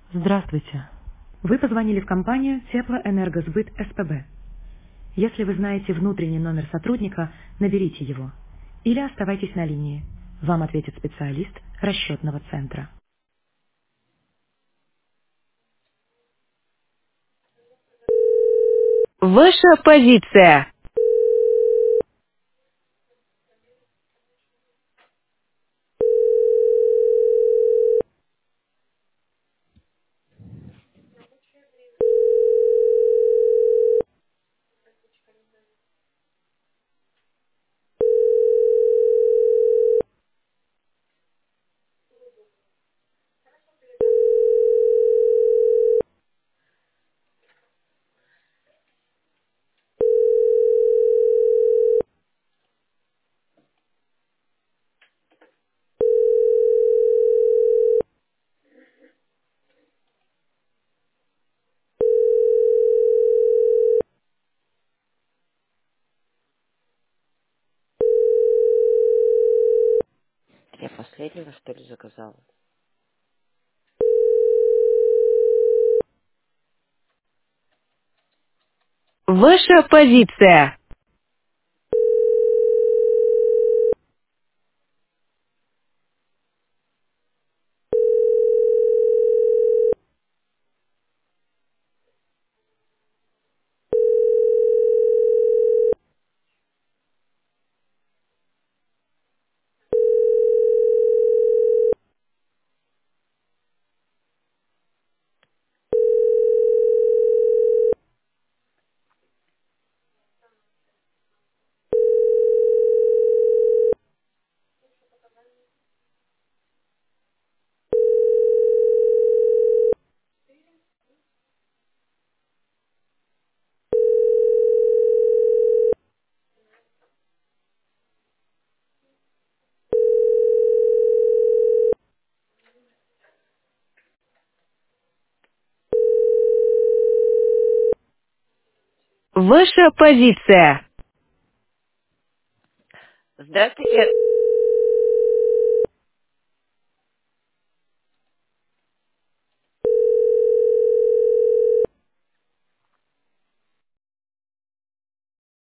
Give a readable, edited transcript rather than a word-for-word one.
Здравствуйте. Вы позвонили в компанию Теплоэнергосбыт СПБ. Если вы знаете внутренний номер сотрудника, наберите его. Или оставайтесь на линии. Вам ответит специалист расчетного центра. Ваша позиция. Я последнего, что ли, заказала? Ваша позиция. Ваша позиция. Здравствуйте.